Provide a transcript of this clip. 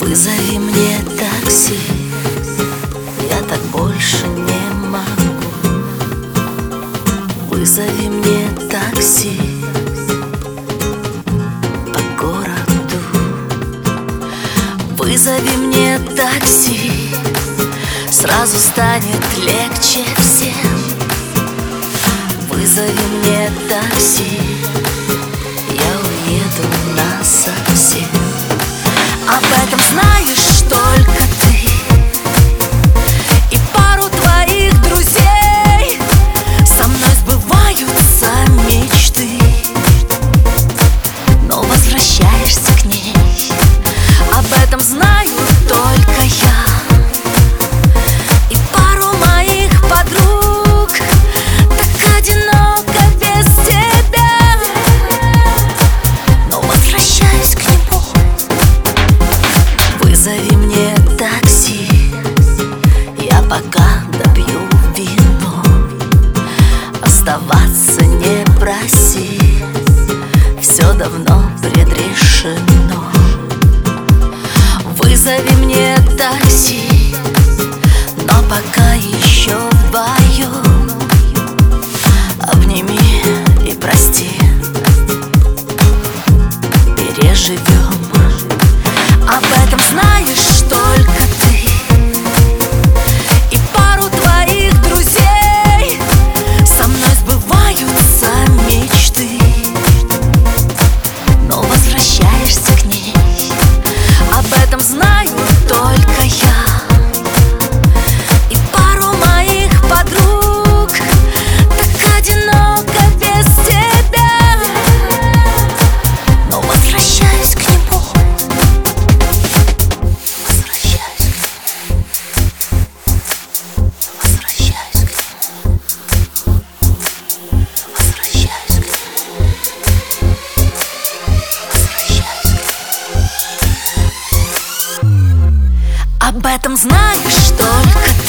Вызови мне такси, я так больше не могу. Вызови мне такси по городу. Вызови мне такси, сразу станет легче всем. Вызови мне такси, я уеду насовсем. Об этом знаешь только ты и пару твоих друзей. Со мной сбываются мечты, но возвращаешься к ней. Об этом знаю только я и пару моих подруг. Так одиноко без тебя, но возвращаюсь к нему. Вызови мне такси, я пока допью вино. Оставаться не проси, все давно предрешено. Вызови мне такси, но пока еще вдвоем. Обними и прости, переживем. Об этом знаешь только ты и пару твоих друзей. Со мной сбываются мечты, но возвращаешься к ней. Об этом знаю только я и пару моих подруг. Так одиноко без тебя, но возвращаюсь к нему. Об этом знаешь только